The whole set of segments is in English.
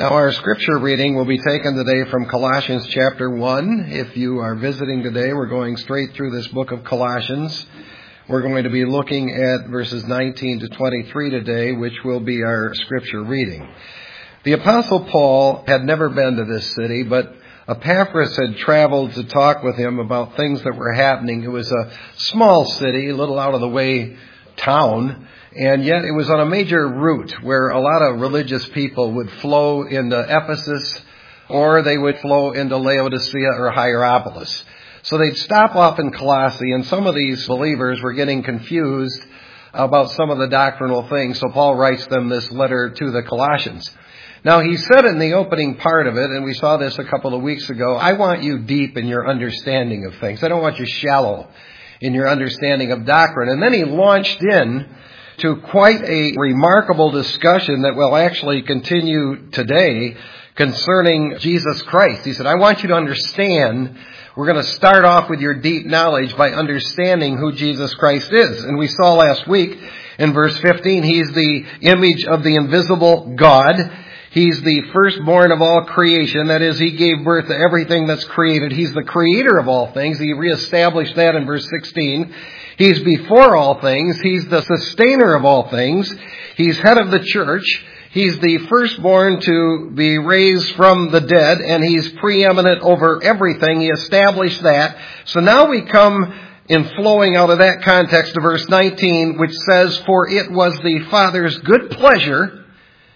Now, our scripture reading will be taken today from Colossians chapter 1. If you are visiting today, we're going straight through this book of Colossians. We're going to be looking at verses 19 to 23 today, which will be our scripture reading. The Apostle Paul had never been to this city, but Epaphras had traveled to talk with him about things that were happening. It was a small city, a little out of the way town, and yet it was on a major route where a lot of religious people would flow into Ephesus, or they would flow into Laodicea or Hierapolis. So they'd stop off in Colossae, and some of these believers were getting confused about some of the doctrinal things. So Paul writes them this letter to the Colossians. Now, he said in the opening part of it, and we saw this a couple of weeks ago, I want you deep in your understanding of things. I don't want you shallow in your understanding of doctrine. And then he launched in to quite a remarkable discussion that will actually continue today concerning Jesus Christ. He said, I want you to understand, we're going to start off with your deep knowledge by understanding who Jesus Christ is. And we saw last week in verse 15, he's the image of the invisible God. He's the firstborn of all creation. That is, he gave birth to everything that's created. He's the creator of all things. He reestablished that in verse 16. He's before all things. He's the sustainer of all things. He's head of the church. He's the firstborn to be raised from the dead, and he's preeminent over everything. He established that. So now we come in flowing out of that context to verse 19, which says, For it was the Father's good pleasure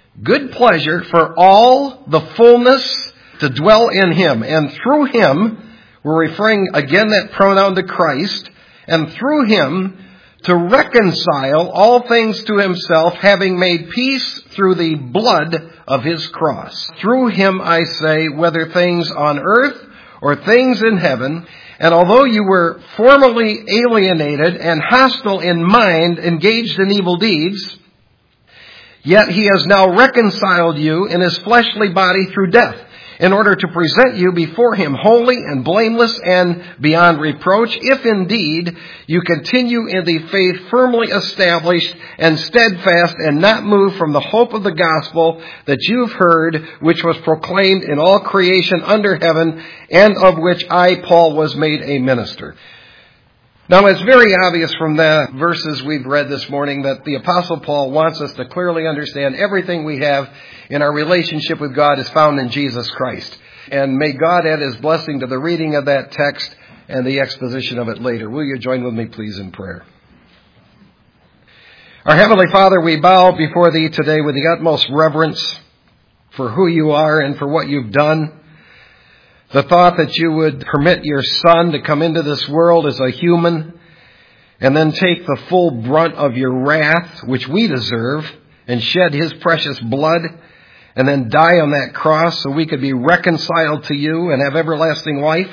for all the fullness to dwell in him. And through him, we're referring again that pronoun to Christ, and through him to reconcile all things to himself, having made peace through the blood of his cross. Through him, I say, whether things on earth or things in heaven. And although you were formerly alienated and hostile in mind, engaged in evil deeds, yet he has now reconciled you in his fleshly body through death, in order to present you before him holy and blameless and beyond reproach, if indeed you continue in the faith firmly established and steadfast, and not moved from the hope of the gospel that you've heard, which was proclaimed in all creation under heaven, and of which I, Paul, was made a minister. Now, it's very obvious from the verses we've read this morning that the Apostle Paul wants us to clearly understand everything we have in our relationship with God is found in Jesus Christ. And may God add his blessing to the reading of that text and the exposition of it later. Will you join with me, please, in prayer? Our Heavenly Father, we bow before thee today with the utmost reverence for who you are and for what you've done. The thought that you would permit your Son to come into this world as a human and then take the full brunt of your wrath, which we deserve, and shed his precious blood and then die on that cross so we could be reconciled to you and have everlasting life,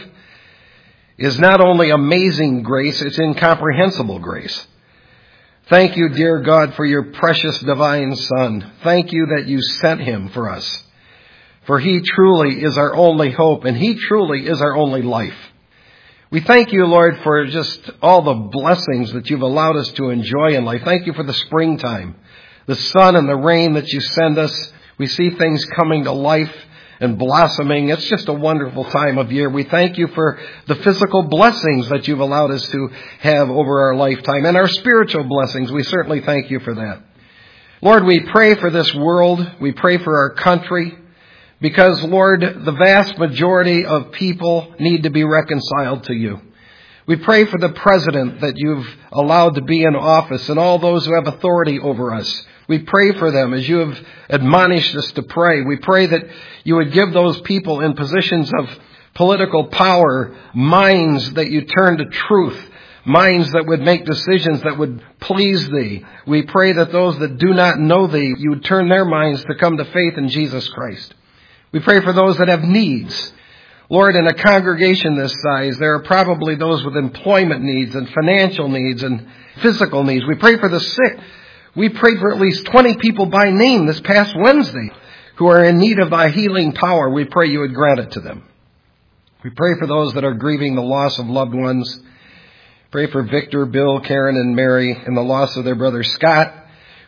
is not only amazing grace, it's incomprehensible grace. Thank you, dear God, for your precious divine Son. Thank you that you sent him for us. For he truly is our only hope, and he truly is our only life. We thank you, Lord, for just all the blessings that you've allowed us to enjoy in life. Thank you for the springtime, the sun and the rain that you send us. We see things coming to life and blossoming. It's just a wonderful time of year. We thank you for the physical blessings that you've allowed us to have over our lifetime, and our spiritual blessings. We certainly thank you for that. Lord, we pray for this world. We pray for our country. Because, Lord, the vast majority of people need to be reconciled to you. We pray for the president that you've allowed to be in office and all those who have authority over us. We pray for them as you have admonished us to pray. We pray that you would give those people in positions of political power minds that you turn to truth, minds that would make decisions that would please thee. We pray that those that do not know thee, you would turn their minds to come to faith in Jesus Christ. We pray for those that have needs. Lord, in a congregation this size, there are probably those with employment needs and financial needs and physical needs. We pray for the sick. We prayed for at least 20 people by name this past Wednesday who are in need of thy healing power. We pray you would grant it to them. We pray for those that are grieving the loss of loved ones. Pray for Victor, Bill, Karen, and Mary in the loss of their brother Scott.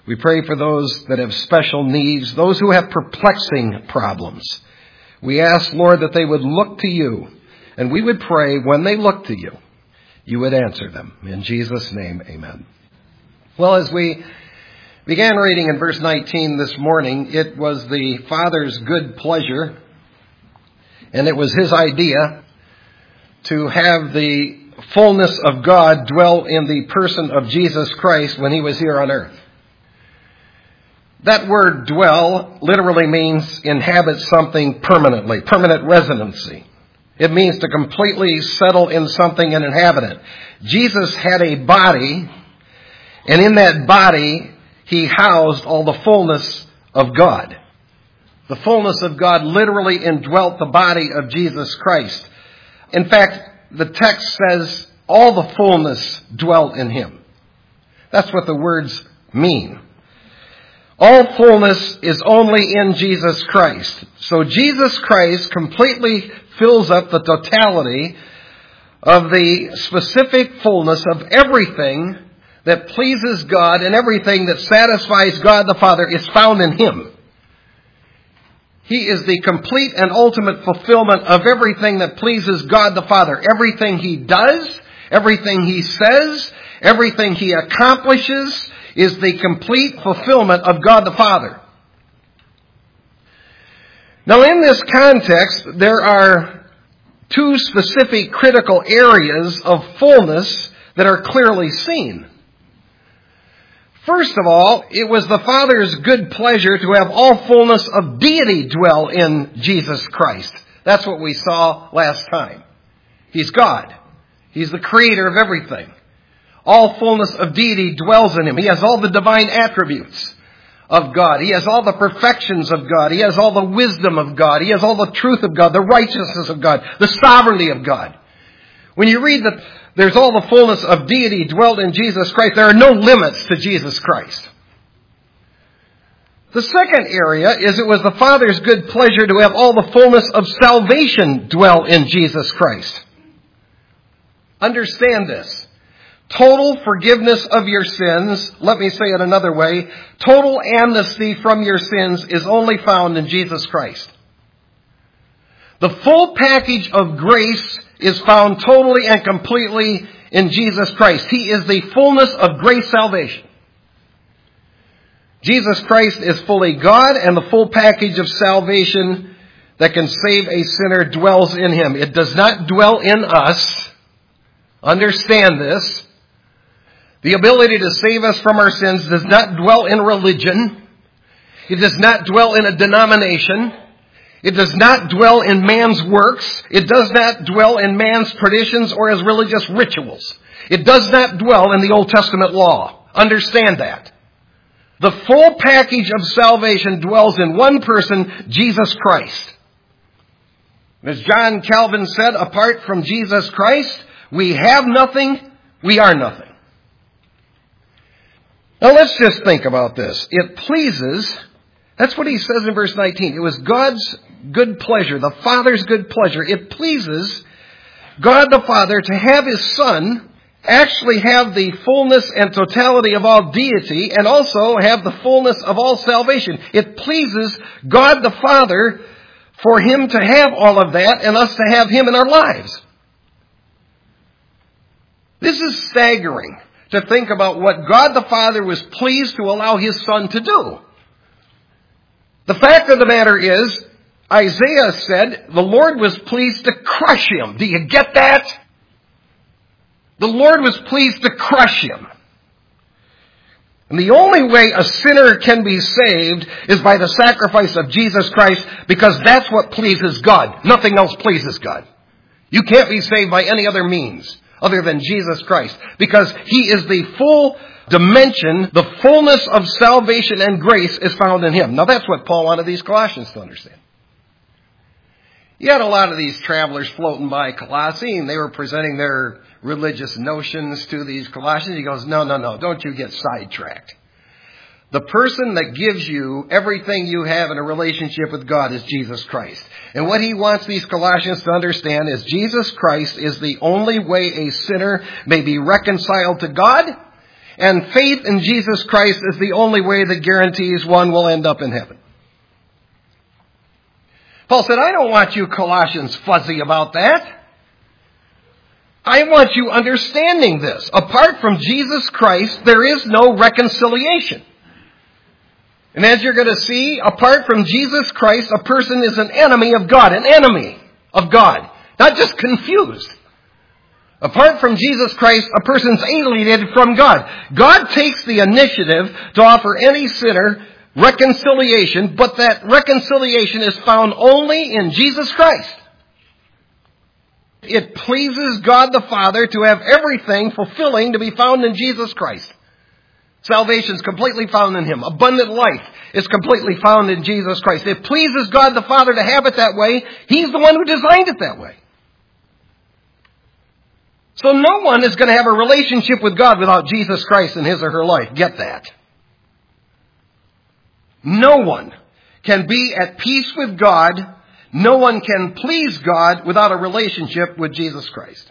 We pray for those that have special needs, those who have perplexing problems. We ask, Lord, that they would look to you, and we would pray when they look to you, you would answer them. In Jesus' name, amen. Well, as we began reading in verse 19 this morning, it was the Father's good pleasure, and it was his idea to have the fullness of God dwell in the person of Jesus Christ when he was here on earth. That word dwell literally means inhabit something permanently, permanent residency. It means to completely settle in something and inhabit it. Jesus had a body, and in that body, he housed all the fullness of God. The fullness of God literally indwelt the body of Jesus Christ. In fact, the text says all the fullness dwelt in him. That's what the words mean. All fullness is only in Jesus Christ. So Jesus Christ completely fills up the totality of the specific fullness of everything that pleases God, and everything that satisfies God the Father is found in him. He is the complete and ultimate fulfillment of everything that pleases God the Father. Everything he does, everything he says, everything he accomplishes is the complete fulfillment of God the Father. Now, in this context, there are two specific critical areas of fullness that are clearly seen. First of all, it was the Father's good pleasure to have all fullness of deity dwell in Jesus Christ. That's what we saw last time. He's God. He's the creator of everything. All fullness of deity dwells in him. He has all the divine attributes of God. He has all the perfections of God. He has all the wisdom of God. He has all the truth of God, the righteousness of God, the sovereignty of God. When you read that there's all the fullness of deity dwelt in Jesus Christ, there are no limits to Jesus Christ. The second area is it was the Father's good pleasure to have all the fullness of salvation dwell in Jesus Christ. Understand this. Total forgiveness of your sins, let me say it another way, total amnesty from your sins is only found in Jesus Christ. The full package of grace is found totally and completely in Jesus Christ. He is the fullness of grace salvation. Jesus Christ is fully God, and the full package of salvation that can save a sinner dwells in him. It does not dwell in us. Understand this. The ability to save us from our sins does not dwell in religion. It does not dwell in a denomination. It does not dwell in man's works. It does not dwell in man's traditions or as religious rituals. It does not dwell in the Old Testament law. Understand that. The full package of salvation dwells in one person, Jesus Christ. As John Calvin said, apart from Jesus Christ, we have nothing, we are nothing. Now let's just think about this. It pleases, that's what he says in verse 19. It was God's good pleasure, the Father's good pleasure. It pleases God the Father to have his Son actually have the fullness and totality of all deity and also have the fullness of all salvation. It pleases God the Father for him to have all of that and us to have him in our lives. This is staggering to think about what God the Father was pleased to allow his Son to do. The fact of the matter is, Isaiah said the Lord was pleased to crush him. Do you get that? The Lord was pleased to crush him. And the only way a sinner can be saved is by the sacrifice of Jesus Christ, because that's what pleases God. Nothing else pleases God. You can't be saved by any other means other than Jesus Christ, because he is the full dimension, the fullness of salvation and grace is found in him. Now that's what Paul wanted these Colossians to understand. You had a lot of these travelers floating by Colossae, and they were presenting their religious notions to these Colossians. He goes, no, don't you get sidetracked. The person that gives you everything you have in a relationship with God is Jesus Christ. And what he wants these Colossians to understand is Jesus Christ is the only way a sinner may be reconciled to God, And faith in Jesus Christ is the only way that guarantees one will end up in heaven. Paul said, I don't want you Colossians fuzzy about that. I want you understanding this. Apart from Jesus Christ, there is no reconciliation. And as you're going to see, apart from Jesus Christ, a person is an enemy of God. An enemy of God. Not just confused. Apart from Jesus Christ, a person's alienated from God. God takes the initiative to offer any sinner reconciliation, but that reconciliation is found only in Jesus Christ. It pleases God the Father to have everything fulfilling to be found in Jesus Christ. Salvation is completely found in Him. Abundant life is completely found in Jesus Christ. It pleases God the Father to have it that way. He's the one who designed it that way. So no one is going to have a relationship with God without Jesus Christ in his or her life. Get that. No one can be at peace with God. No one can please God without a relationship with Jesus Christ.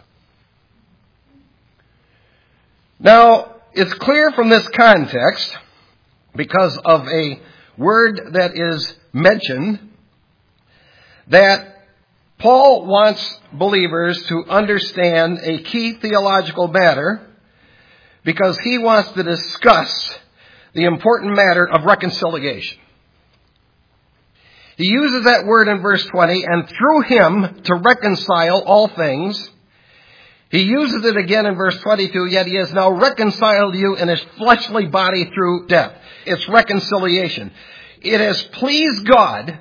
Now, it's clear from this context, because of a word that is mentioned, that Paul wants believers to understand a key theological matter, because he wants to discuss the important matter of reconciliation. He uses that word in verse 20, and through him to reconcile all things. He uses it again in verse 22, yet he has now reconciled you in his fleshly body through death. It's reconciliation. It has pleased God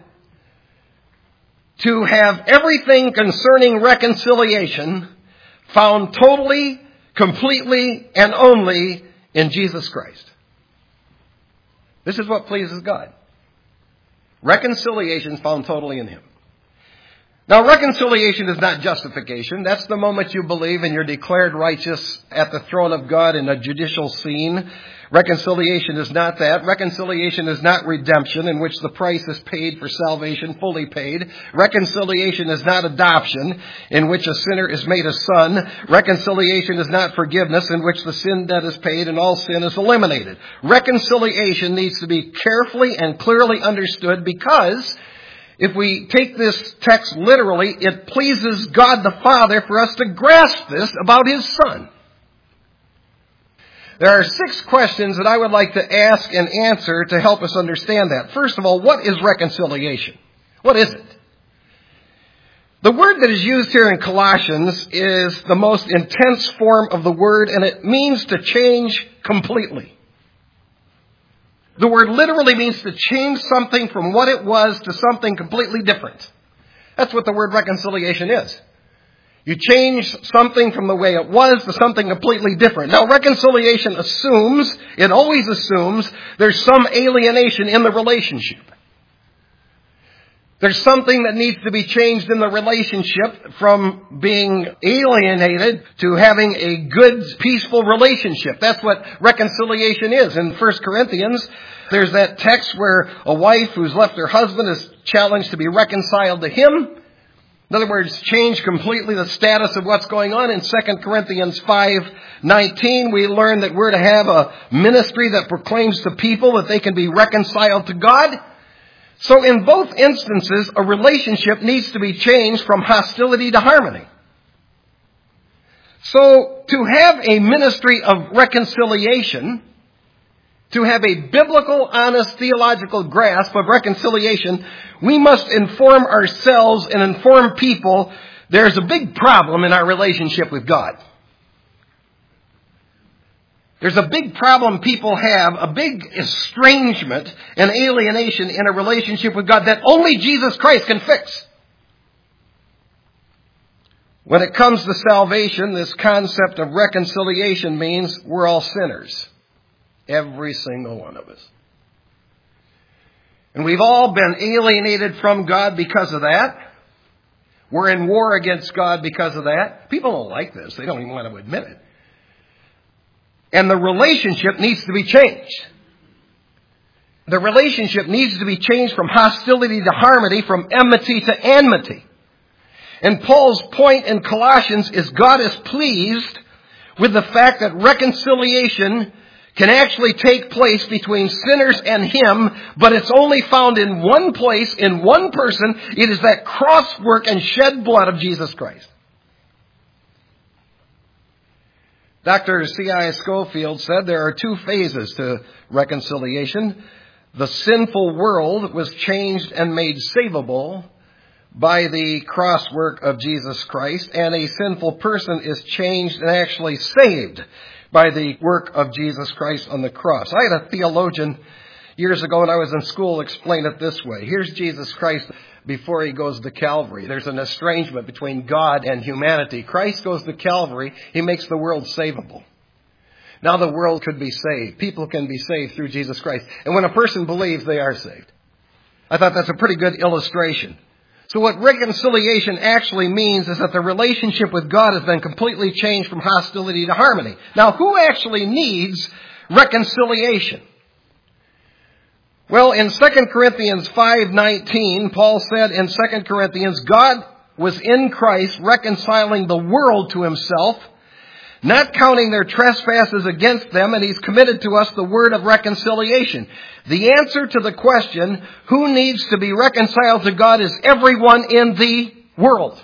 to have everything concerning reconciliation found totally, completely, and only in Jesus Christ. This is what pleases God. Reconciliation is found totally in Him. Now, reconciliation is not justification. That's the moment you believe and you're declared righteous at the throne of God in a judicial scene. Reconciliation is not that. Reconciliation is not redemption, in which the price is paid for salvation, fully paid. Reconciliation is not adoption, in which a sinner is made a son. Reconciliation is not forgiveness, in which the sin debt is paid and all sin is eliminated. Reconciliation needs to be carefully and clearly understood, because if we take this text literally, it pleases God the Father for us to grasp this about His Son. There are 6 questions that I would like to ask and answer to help us understand that. First of all, what is reconciliation? What is it? The word that is used here in Colossians is the most intense form of the word, and it means to change completely. The word literally means to change something from what it was to something completely different. That's what the word reconciliation is. You change something from the way it was to something completely different. Now, reconciliation assumes, it always assumes, there's some alienation in the relationship. There's something that needs to be changed in the relationship from being alienated to having a good, peaceful relationship. That's what reconciliation is. In 1 Corinthians, there's that text where a wife who's left her husband is challenged to be reconciled to him. In other words, change completely the status of what's going on. In 2 Corinthians 5:19, we learn that we're to have a ministry that proclaims to people that they can be reconciled to God. So in both instances, a relationship needs to be changed from hostility to harmony. So to have a ministry of reconciliation, to have a biblical, honest, theological grasp of reconciliation, we must inform ourselves and inform people there's a big problem in our relationship with God. There's a big problem people have, a big estrangement and alienation in a relationship with God that only Jesus Christ can fix. When it comes to salvation, this concept of reconciliation means we're all sinners. Every single one of us. And we've all been alienated from God because of that. We're in war against God because of that. People don't like this. They don't even want to admit it. And the relationship needs to be changed. The relationship needs to be changed from hostility to harmony, from enmity to amity. And Paul's point in Colossians is God is pleased with the fact that reconciliation can actually take place between sinners and Him, but it's only found in one place, in one person. It is that cross work and shed blood of Jesus Christ. Dr. C.I. Scofield said there are two phases to reconciliation. The sinful world was changed and made savable by the cross work of Jesus Christ, and a sinful person is changed and actually saved by the work of Jesus Christ on the cross. I had a theologian years ago when I was in school explain it this way. Here's Jesus Christ before He goes to Calvary. There's an estrangement between God and humanity. Christ goes to Calvary. He makes the world savable. Now the world could be saved. People can be saved through Jesus Christ. And when a person believes, they are saved. I thought that's a pretty good illustration. So what reconciliation actually means is that the relationship with God has been completely changed from hostility to harmony. Now, who actually needs reconciliation? Well, in 2 Corinthians 5:19, Paul said in 2 Corinthians, God was in Christ reconciling the world to Himself, not counting their trespasses against them, and He's committed to us the word of reconciliation. The answer to the question, who needs to be reconciled to God, is everyone in the world.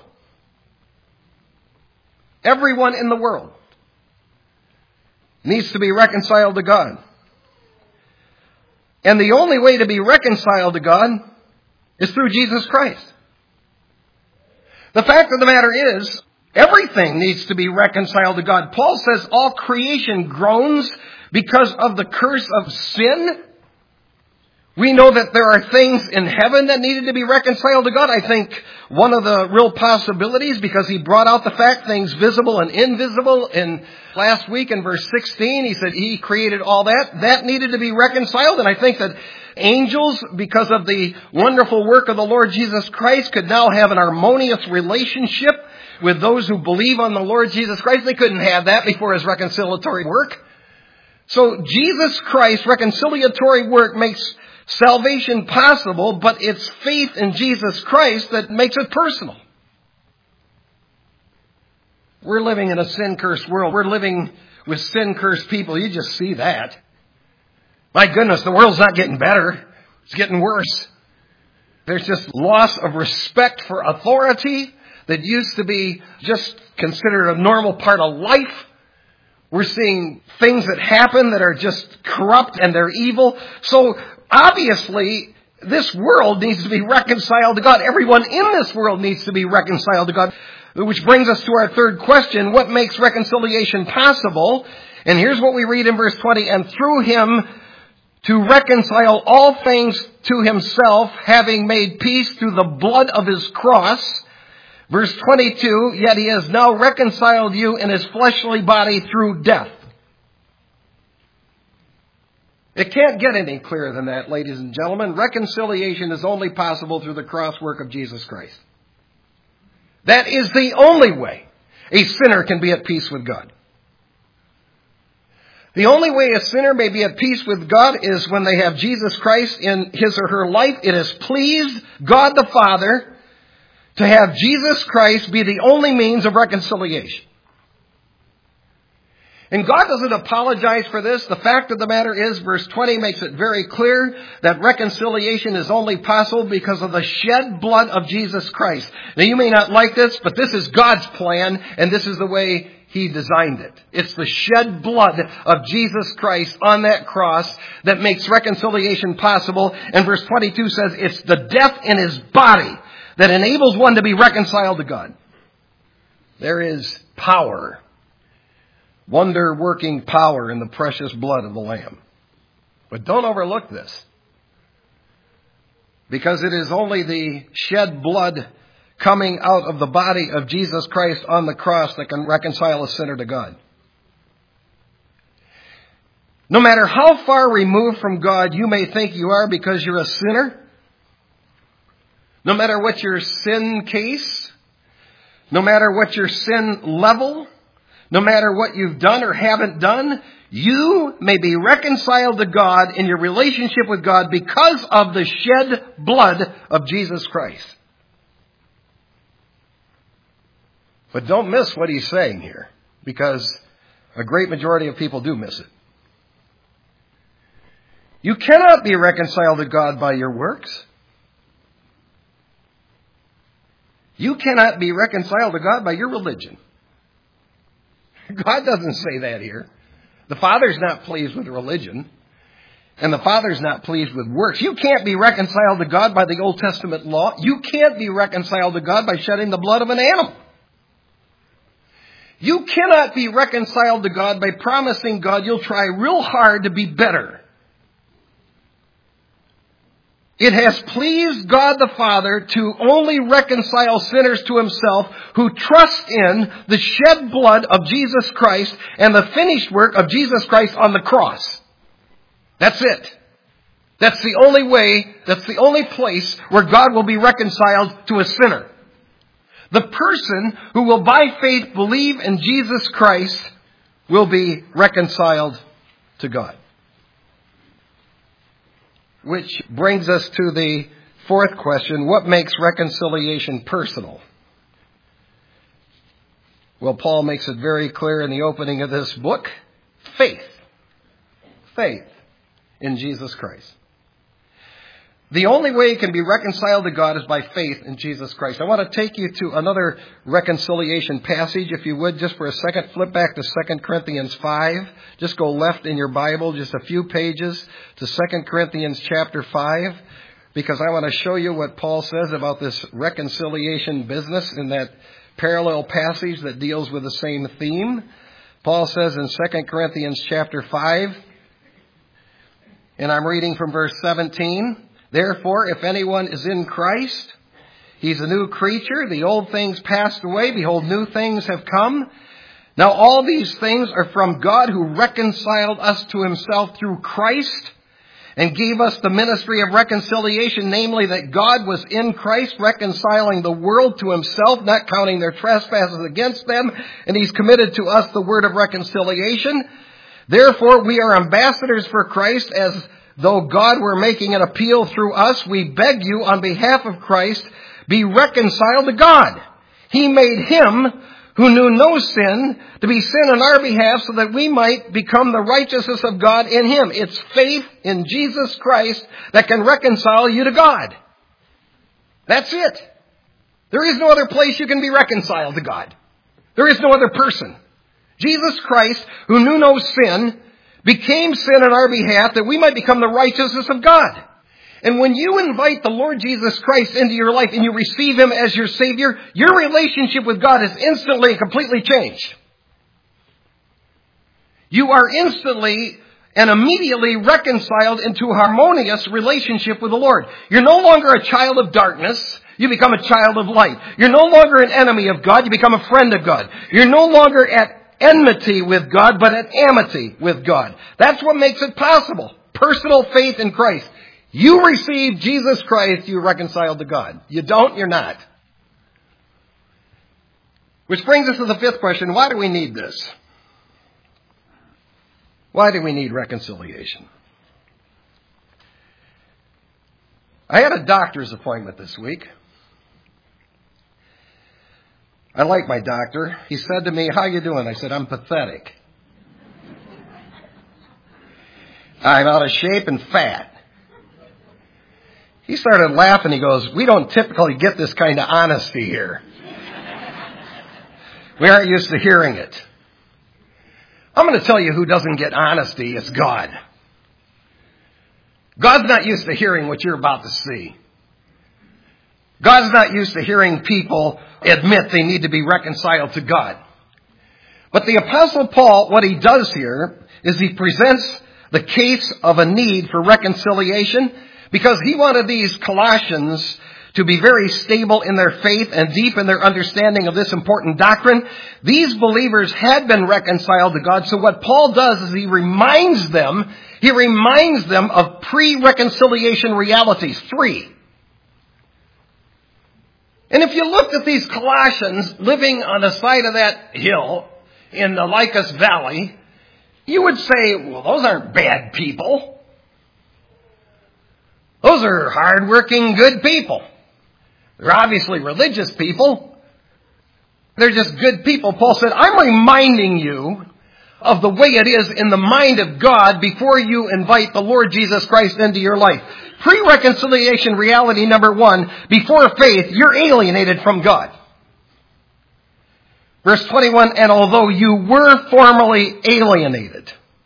Everyone in the world needs to be reconciled to God. And the only way to be reconciled to God is through Jesus Christ. The fact of the matter is, everything needs to be reconciled to God. Paul says all creation groans because of the curse of sin. We know that there are things in heaven that needed to be reconciled to God. I think one of the real possibilities, because he brought out the fact things visible and invisible in last week in verse 16, he said He created all that. That needed to be reconciled. And I think that angels, because of the wonderful work of the Lord Jesus Christ, could now have an harmonious relationship with those who believe on the Lord Jesus Christ. They couldn't have that before His reconciliatory work. So Jesus Christ's reconciliatory work makes salvation possible, but it's faith in Jesus Christ that makes it personal. We're living in a sin-cursed world. We're living with sin-cursed people. You just see that. My goodness, the world's not getting better. It's getting worse. There's just loss of respect for authority that used to be just considered a normal part of life. We're seeing things that happen that are just corrupt and they're evil. So obviously, this world needs to be reconciled to God. Everyone in this world needs to be reconciled to God. Which brings us to our third question. What makes reconciliation possible? And here's what we read in verse 20. And through Him to reconcile all things to Himself, having made peace through the blood of His cross. Verse 22, yet He has now reconciled you in His fleshly body through death. It can't get any clearer than that, ladies and gentlemen. Reconciliation is only possible through the cross work of Jesus Christ. That is the only way a sinner can be at peace with God. The only way a sinner may be at peace with God is when they have Jesus Christ in his or her life. It has pleased God the Father to have Jesus Christ be the only means of reconciliation. And God doesn't apologize for this. The fact of the matter is, verse 20 makes it very clear that reconciliation is only possible because of the shed blood of Jesus Christ. Now, you may not like this, but this is God's plan, and this is the way He designed it. It's the shed blood of Jesus Christ on that cross that makes reconciliation possible. And verse 22 says it's the death in His body that enables one to be reconciled to God. There is power, wonder-working power in the precious blood of the Lamb. But don't overlook this, because it is only the shed blood coming out of the body of Jesus Christ on the cross that can reconcile a sinner to God. No matter how far removed from God you may think you are because you're a sinner, no matter what your sin case, no matter what your sin level, no matter what you've done or haven't done, you may be reconciled to God in your relationship with God because of the shed blood of Jesus Christ. But don't miss what he's saying here, because a great majority of people do miss it. You cannot be reconciled to God by your works. You cannot be reconciled to God by your religion. God doesn't say that here. The Father's not pleased with religion. And the Father's not pleased with works. You can't be reconciled to God by the Old Testament law. You can't be reconciled to God by shedding the blood of an animal. You cannot be reconciled to God by promising God you'll try real hard to be better. It has pleased God the Father to only reconcile sinners to himself who trust in the shed blood of Jesus Christ and the finished work of Jesus Christ on the cross. That's it. That's the only way, that's the only place where God will be reconciled to a sinner. The person who will by faith believe in Jesus Christ will be reconciled to God. Which brings us to the fourth question, what makes reconciliation personal? Well, Paul makes it very clear in the opening of this book, faith. Faith in Jesus Christ. The only way you can be reconciled to God is by faith in Jesus Christ. I want to take you to another reconciliation passage, if you would, just for a second. Flip back to 2 Corinthians 5. Just go left in your Bible, just a few pages, to 2 Corinthians chapter 5, because I want to show you what Paul says about this reconciliation business in that parallel passage that deals with the same theme. Paul says in 2 Corinthians chapter 5, and I'm reading from verse 17, therefore, if anyone is in Christ, he's a new creature. The old things passed away. Behold, new things have come. Now all these things are from God who reconciled us to himself through Christ and gave us the ministry of reconciliation, namely that God was in Christ reconciling the world to himself, not counting their trespasses against them, and he's committed to us the word of reconciliation. Therefore, we are ambassadors for Christ, as though God were making an appeal through us. We beg you on behalf of Christ, be reconciled to God. He made him who knew no sin to be sin on our behalf so that we might become the righteousness of God in him. It's faith in Jesus Christ that can reconcile you to God. That's it. There is no other place you can be reconciled to God. There is no other person. Jesus Christ, who knew no sin, became sin on our behalf that we might become the righteousness of God. And when you invite the Lord Jesus Christ into your life and you receive him as your Savior, your relationship with God is instantly and completely changed. You are instantly and immediately reconciled into a harmonious relationship with the Lord. You're no longer a child of darkness. You become a child of light. You're no longer an enemy of God. You become a friend of God. You're no longer at enmity with God, but at amity with God. That's what makes it possible. Personal faith in Christ. You receive Jesus Christ, you're reconciled to God. You don't, you're not. Which brings us to the fifth question. Why do we need this? Why do we need reconciliation? I had a doctor's appointment this week. I like my doctor. He said to me, how you doing? I said, I'm pathetic. I'm out of shape and fat. He started laughing. He goes, we don't typically get this kind of honesty here. We aren't used to hearing it. I'm going to tell you who doesn't get honesty. It's God. God's not used to hearing what you're about to see. God's not used to hearing people admit they need to be reconciled to God. But the Apostle Paul, what he does here is he presents the case of a need for reconciliation because he wanted these Colossians to be very stable in their faith and deep in their understanding of this important doctrine. These believers had been reconciled to God. So what Paul does is he reminds them of pre-reconciliation realities. 3. And if you looked at these Colossians living on the side of that hill in the Lycus Valley, you would say, well, those aren't bad people. Those are hardworking, good people. They're obviously religious people. They're just good people. Paul said, I'm reminding you of the way it is in the mind of God before you invite the Lord Jesus Christ into your life. Pre-reconciliation reality number 1, before faith, you're alienated from God. Verse 21, and although you were formerly alienated.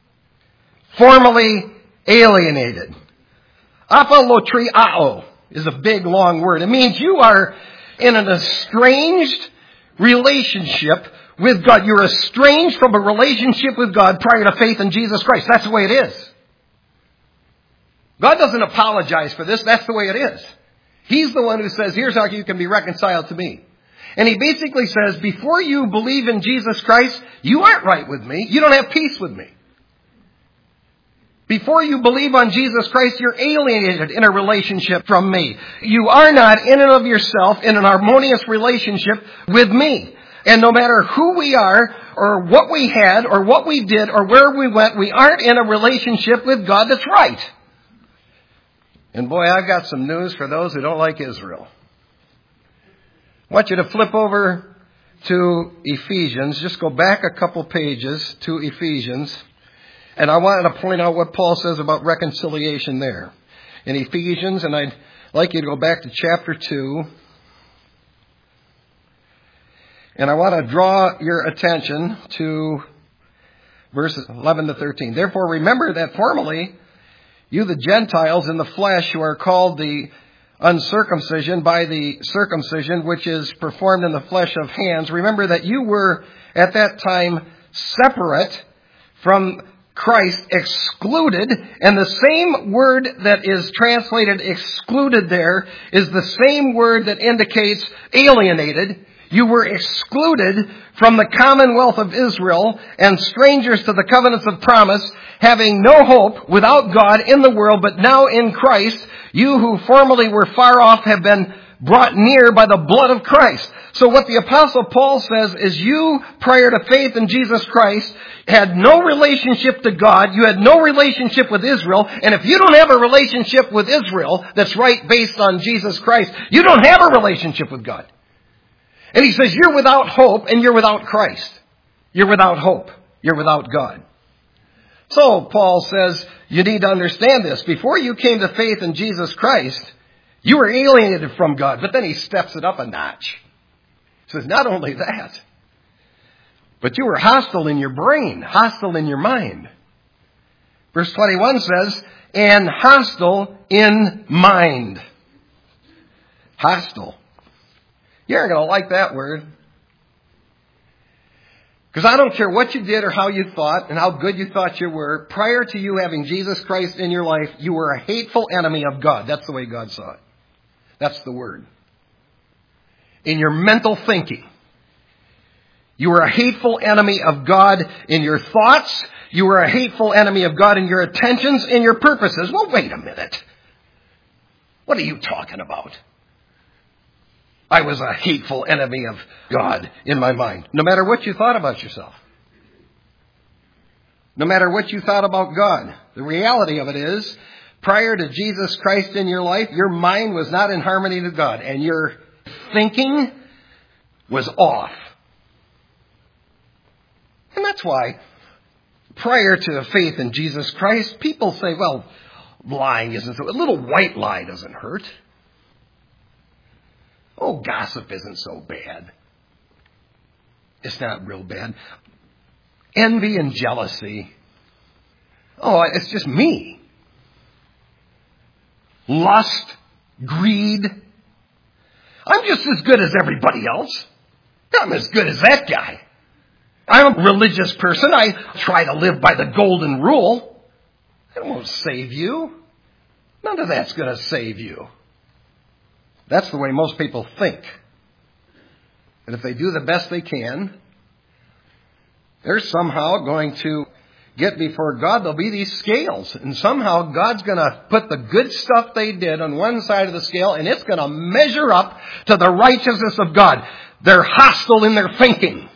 Apolotriao is a big, long word. It means you are in an estranged relationship with God. You're estranged from a relationship with God prior to faith in Jesus Christ. That's the way it is. God doesn't apologize for this. That's the way it is. He's the one who says, here's how you can be reconciled to me. And he basically says, before you believe in Jesus Christ, you aren't right with me. You don't have peace with me. Before you believe on Jesus Christ, you're alienated in a relationship from me. You are not in and of yourself in an harmonious relationship with me. And no matter who we are, or what we had, or what we did, or where we went, we aren't in a relationship with God that's right. And boy, I've got some news for those who don't like Israel. I want you to flip over to Ephesians. Just go back a couple pages to Ephesians. And I wanted to point out what Paul says about reconciliation there. In Ephesians, and I'd like you to go back to chapter 2. And I want to draw your attention to verses 11 to 13. Therefore, remember that formerly you, the Gentiles in the flesh, who are called the uncircumcision by the circumcision which is performed in the flesh of hands, remember that you were at that time separate from Christ, excluded, and the same word that is translated excluded there is the same word that indicates alienated. You were excluded from the commonwealth of Israel and strangers to the covenants of promise, having no hope without God in the world, but now in Christ, you who formerly were far off have been brought near by the blood of Christ. So what the Apostle Paul says is you, prior to faith in Jesus Christ, had no relationship to God. You had no relationship with Israel. And if you don't have a relationship with Israel that's right based on Jesus Christ, you don't have a relationship with God. And he says you're without hope and you're without Christ. You're without hope. You're without God. So Paul says you need to understand this. Before you came to faith in Jesus Christ, you were alienated from God. But then he steps it up a notch. He says not only that, but you were hostile in your brain, hostile in your mind. Verse 21 says, and hostile in mind. Hostile. You aren't going to like that word. Because I don't care what you did or how you thought and how good you thought you were. Prior to you having Jesus Christ in your life, you were a hateful enemy of God. That's the way God saw it. That's the word. In your mental thinking, you were a hateful enemy of God in your thoughts. You were a hateful enemy of God in your attentions and your purposes. Well, wait a minute. What are you talking about? I was a hateful enemy of God in my mind. No matter what you thought about yourself. No matter what you thought about God. The reality of it is, prior to Jesus Christ in your life, your mind was not in harmony with God. And your thinking was off. And that's why, prior to faith in Jesus Christ, people say, well, lying isn't so, a little white lie doesn't hurt. Oh, gossip isn't so bad. It's not real bad. Envy and jealousy. Oh, it's just me. Lust, greed. I'm just as good as everybody else. I'm as good as that guy. I'm a religious person. I try to live by the golden rule. It won't save you. None of that's going to save you. That's the way most people think. And if they do the best they can, they're somehow going to get before God. There'll be these scales. And somehow God's going to put the good stuff they did on one side of the scale, and it's going to measure up to the righteousness of God. They're hostile in their thinking.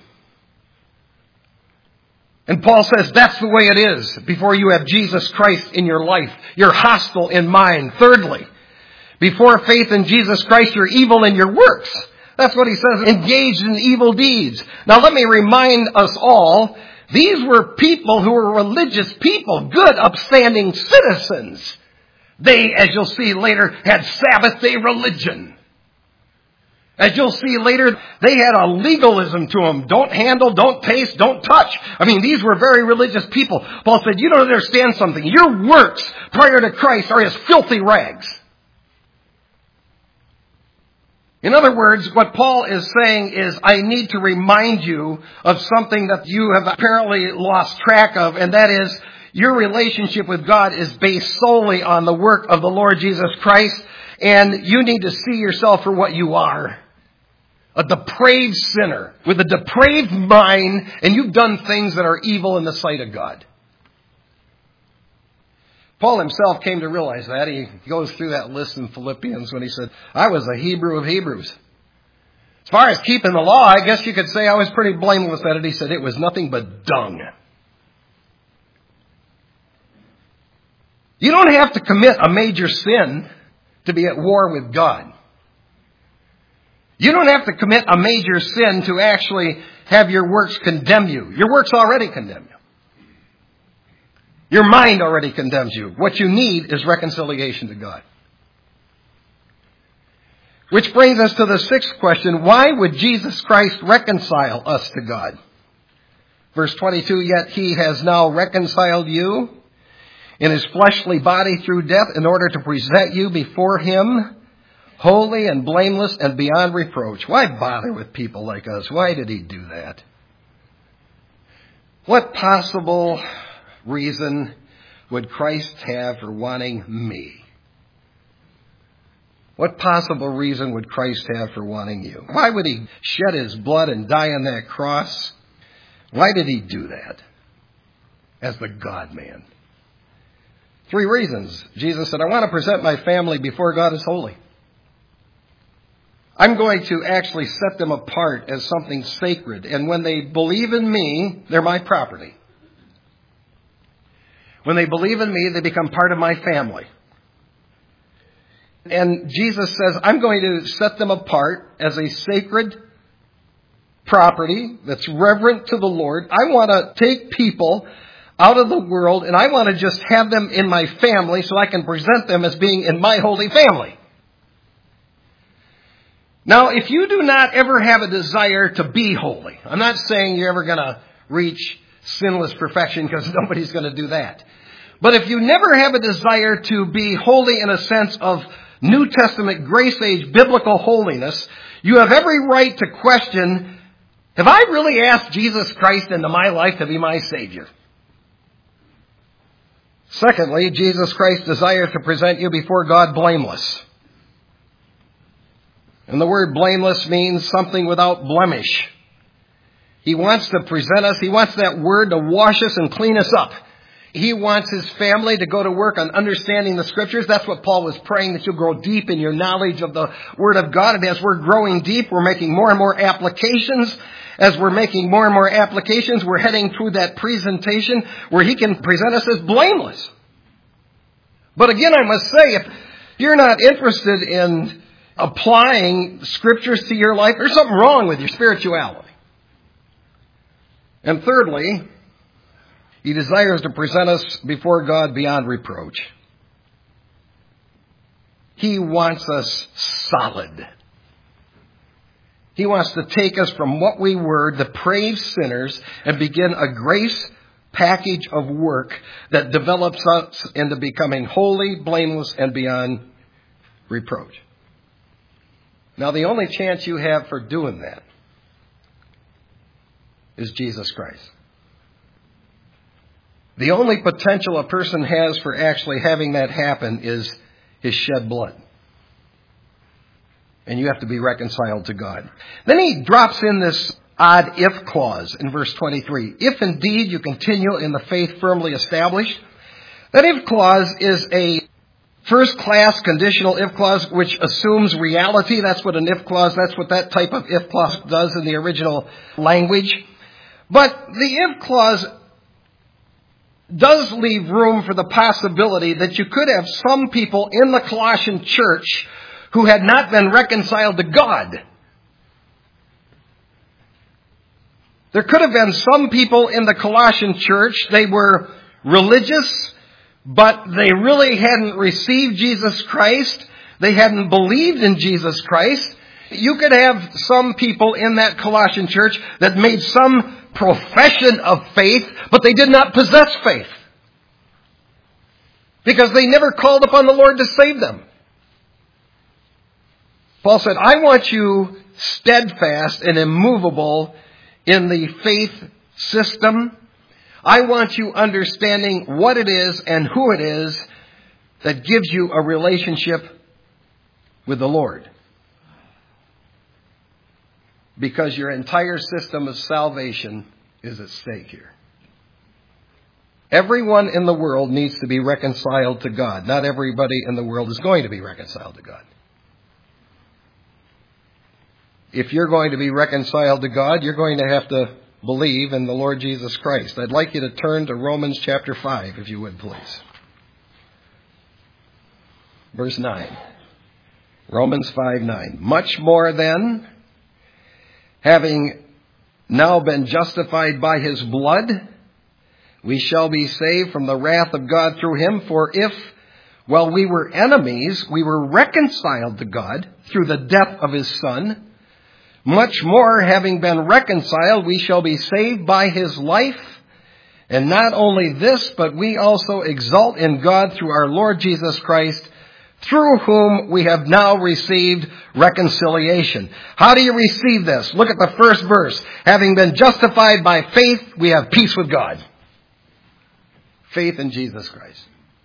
And Paul says that's the way it is before you have Jesus Christ in your life. You're hostile in mind. Thirdly, before faith in Jesus Christ, you're evil in your works. That's what he says, engaged in evil deeds. Now let me remind us all These were people who were religious people, good, upstanding citizens. They, as you'll see later, had Sabbath day religion. As you'll see later, they had a legalism to them. Don't handle, don't taste, don't touch. I mean, these were very religious people. Paul said, you don't understand something. Your works prior to Christ are as filthy rags. In other words, what Paul is saying is, I need to remind you of something that you have apparently lost track of, and that is, your relationship with God is based solely on the work of the Lord Jesus Christ, and you need to see yourself for what you are. A depraved sinner with a depraved mind, and you've done things that are evil in the sight of God. Paul himself came to realize that. He goes through that list in Philippians when he said, I was a Hebrew of Hebrews. As far as keeping the law, I guess you could say I was pretty blameless at it. He said it was nothing but dung. You don't have to commit a major sin to be at war with God. You don't have to commit a major sin to actually have your works condemn you. Your works already condemn you. Your mind already condemns you. What you need is reconciliation to God. Which brings us to the sixth question. Why would Jesus Christ reconcile us to God? Verse 22, yet he has now reconciled you in his fleshly body through death in order to present you before him holy and blameless and beyond reproach. Why bother with people like us? Why did he do that? What possible reason would Christ have for wanting me? What possible reason would Christ have for wanting you? Why would he shed his blood and die on that cross? Why did he do that as the God-man? 3 reasons. Jesus said, I want to present my family before God as holy. I'm going to actually set them apart as something sacred. And when they believe in me, they're my property. When they believe in me, they become part of my family. And Jesus says, I'm going to set them apart as a sacred property that's reverent to the Lord. I want to take people out of the world, and I want to just have them in my family so I can present them as being in my holy family. Now, if you do not ever have a desire to be holy, I'm not saying you're ever going to reach sinless perfection, because nobody's going to do that. But if you never have a desire to be holy in a sense of New Testament grace age biblical holiness, you have every right to question, have I really asked Jesus Christ into my life to be my Savior? Secondly, Jesus Christ desires to present you before God blameless. And the word blameless means something without blemish. He wants to present us. He wants that word to wash us and clean us up. He wants his family to go to work on understanding the Scriptures. That's what Paul was praying, that you'll grow deep in your knowledge of the Word of God. And as we're growing deep, we're making more and more applications. As we're making more and more applications, we're heading through that presentation where he can present us as blameless. But again, I must say, if you're not interested in applying Scriptures to your life, there's something wrong with your spirituality. And thirdly, he desires to present us before God beyond reproach. He wants us solid. He wants to take us from what we were, depraved sinners, and begin a grace package of work that develops us into becoming holy, blameless, and beyond reproach. Now, the only chance you have for doing that is Jesus Christ. The only potential a person has for actually having that happen is his shed blood. And you have to be reconciled to God. Then he drops in this odd if clause in verse 23. If indeed you continue in the faith firmly established. That if clause is a first-class conditional if clause which assumes reality. That's what an if clause, that's what that type of if clause does in the original language. But the if clause does leave room for the possibility that you could have some people in the Colossian church who had not been reconciled to God. There could have been some people in the Colossian church, they were religious, but they really hadn't received Jesus Christ. They hadn't believed in Jesus Christ. You could have some people in that Colossian church that made some profession of faith, but they did not possess faith. Because they never called upon the Lord to save them. Paul said, I want you steadfast and immovable in the faith system. I want you understanding what it is and who it is that gives you a relationship with the Lord. Because your entire system of salvation is at stake here. Everyone in the world needs to be reconciled to God. Not everybody in the world is going to be reconciled to God. If you're going to be reconciled to God, you're going to have to believe in the Lord Jesus Christ. I'd like you to turn to Romans chapter 5, if you would, please. Verse 9. Romans 5:9. Much more then, having now been justified by his blood, we shall be saved from the wrath of God through him. For if, while we were enemies, we were reconciled to God through the death of his Son, much more, having been reconciled, we shall be saved by his life. And not only this, but we also exult in God through our Lord Jesus Christ, through whom we have now received reconciliation. How do you receive this? Look at the first verse. Having been justified by faith, we have peace with God. Faith in Jesus Christ.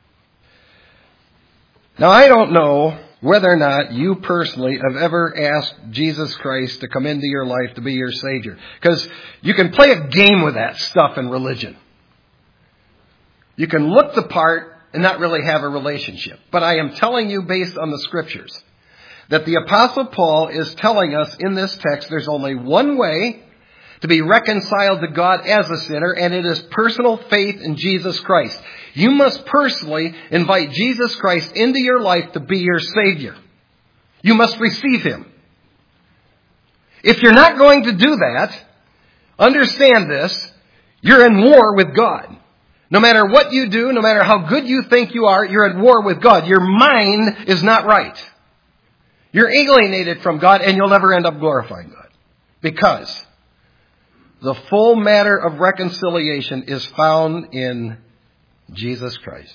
Now, I don't know whether or not you personally have ever asked Jesus Christ to come into your life to be your Savior. Because you can play a game with that stuff in religion. You can look the part and not really have a relationship. But I am telling you, based on the Scriptures, that the Apostle Paul is telling us in this text there's only one way to be reconciled to God as a sinner, and it is personal faith in Jesus Christ. You must personally invite Jesus Christ into your life to be your Savior. You must receive him. If you're not going to do that, understand this, you're in war with God. No matter what you do, no matter how good you think you are, you're at war with God. Your mind is not right. You're alienated from God, and you'll never end up glorifying God. Because the full matter of reconciliation is found in Jesus Christ.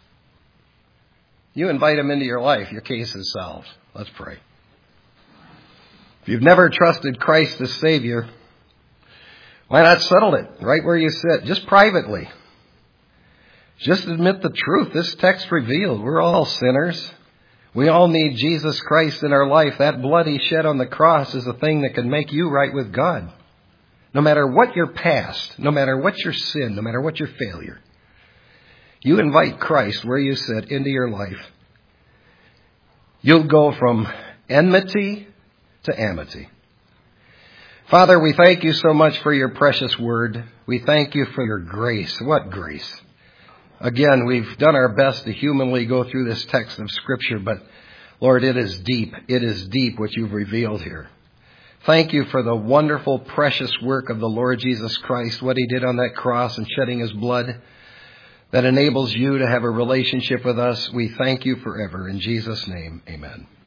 You invite him into your life, your case is solved. Let's pray. If you've never trusted Christ as Savior, why not settle it right where you sit, just privately? Just admit the truth. This text revealed we're all sinners. We all need Jesus Christ in our life. That blood he shed on the cross is the thing that can make you right with God. No matter what your past, no matter what your sin, no matter what your failure, you invite Christ where you sit into your life. You'll go from enmity to amity. Father, we thank you so much for your precious word. We thank you for your grace. What grace? Again, we've done our best to humanly go through this text of Scripture, but Lord, it is deep. It is deep what you've revealed here. Thank you for the wonderful, precious work of the Lord Jesus Christ, what he did on that cross and shedding his blood that enables you to have a relationship with us. We thank you forever. In Jesus' name, amen.